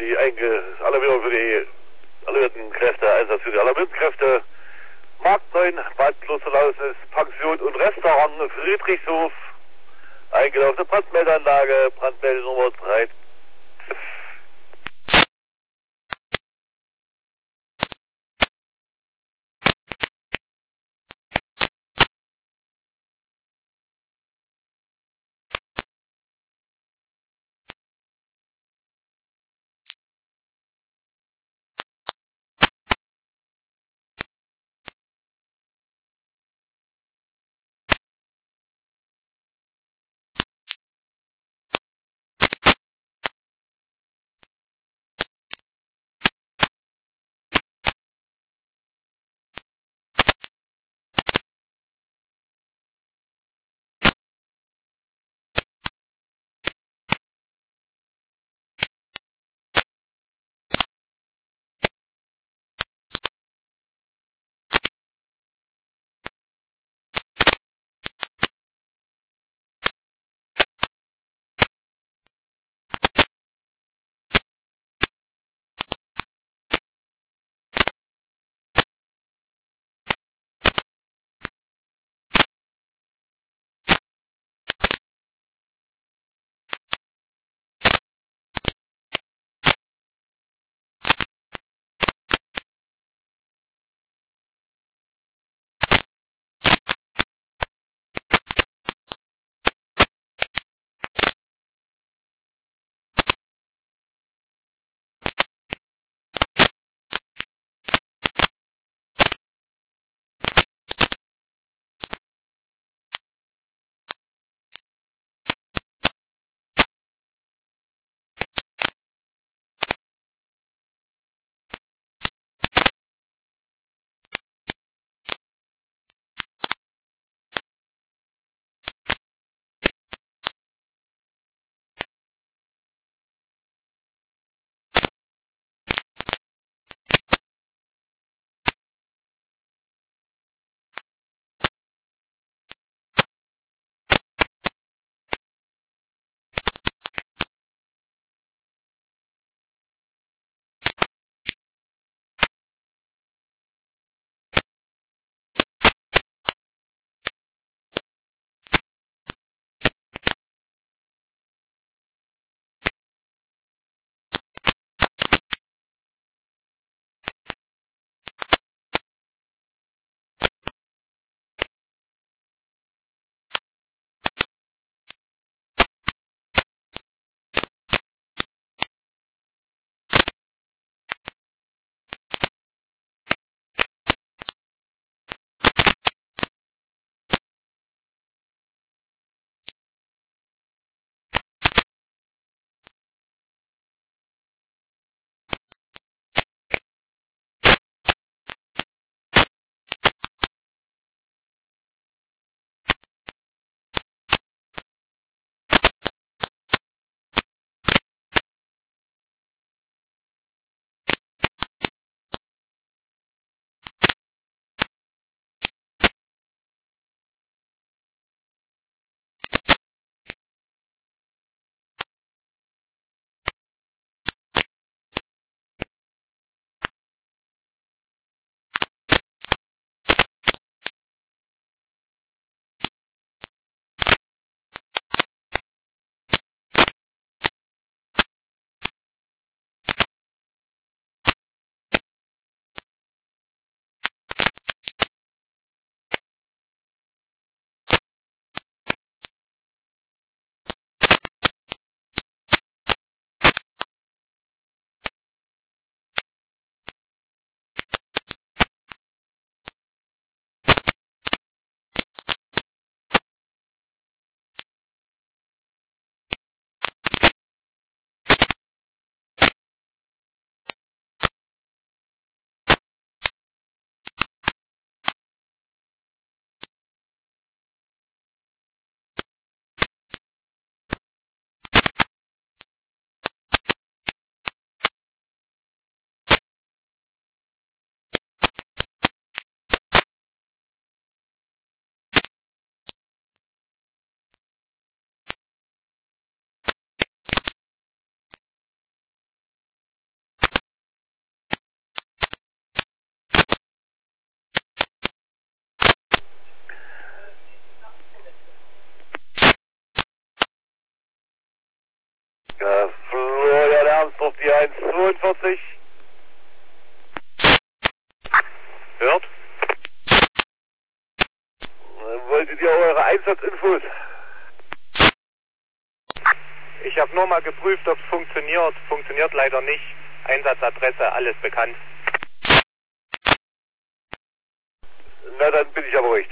die Alarmierung für die alliierten Kräfte, Einsatz für die Alarmierungskräfte. Markt 9, Bad Klosterlausitz, Pension und Restaurant Friedrichshof. Eingelaufene Brandmeldeanlage, Brandmeldenummer 3. Hört. Wolltet ihr eure Einsatzinfos? Ich habe nur mal geprüft, ob es funktioniert. Funktioniert leider nicht. Einsatzadresse, alles bekannt. Na, dann bin ich ja beruhigt.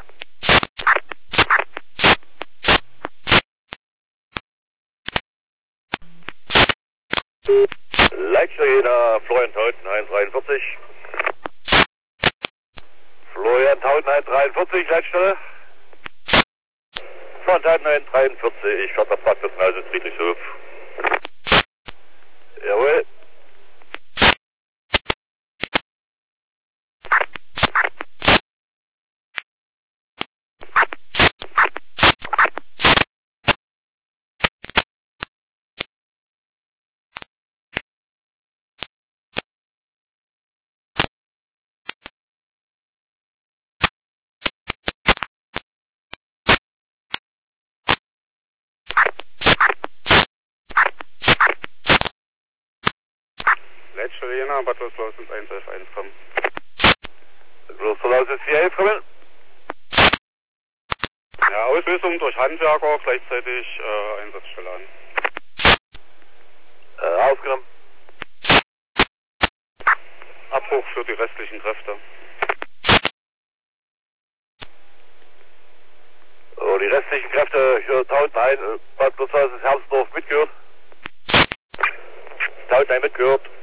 Leitstelle jeder Florian Tauten 143. Florian Tauten 143, Leitstelle. Florian Tauten 143, Schotterparkplatz, Friedrichshof. Jawohl. Leitstelle Jena, Bad Loslaus ins 111 kommen. Loslaus ist 411 kommen. Ja, Auslösung durch Handwerker, gleichzeitig Einsatzstelle an. Aufgenommen. Abbruch für die restlichen Kräfte. Oh, die restlichen Kräfte hier Tauten ein, Bad Loslaus ist Herbstdorf mitgehört. Tauten ein mitgehört.